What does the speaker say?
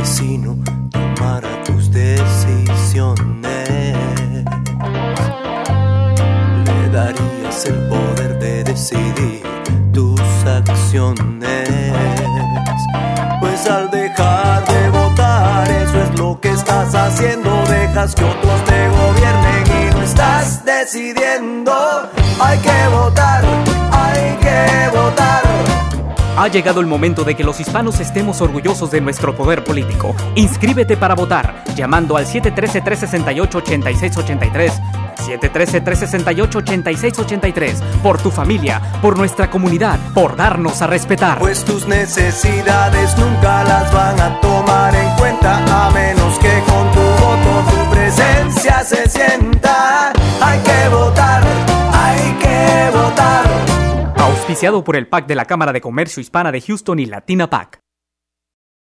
vecino tomara tus decisiones. Le darías el poder de decidir tus acciones. Pues al dejar de votar, eso es lo que estás haciendo. Dejas que otros te gobiernen y no estás decidiendo. Hay que votar, hay que votar. Ha llegado el momento de que los hispanos estemos orgullosos de nuestro poder político. Inscríbete para votar llamando al 713-368-8683. 713-368-8683. Por tu familia, por nuestra comunidad, por darnos a respetar. Pues tus necesidades nunca las van a tomar en cuenta, a menos que con tu voto tu presencia se sienta. Hay que votar, hay que votar. Auspiciado por el PAC de la Cámara de Comercio Hispana de Houston y Latina PAC.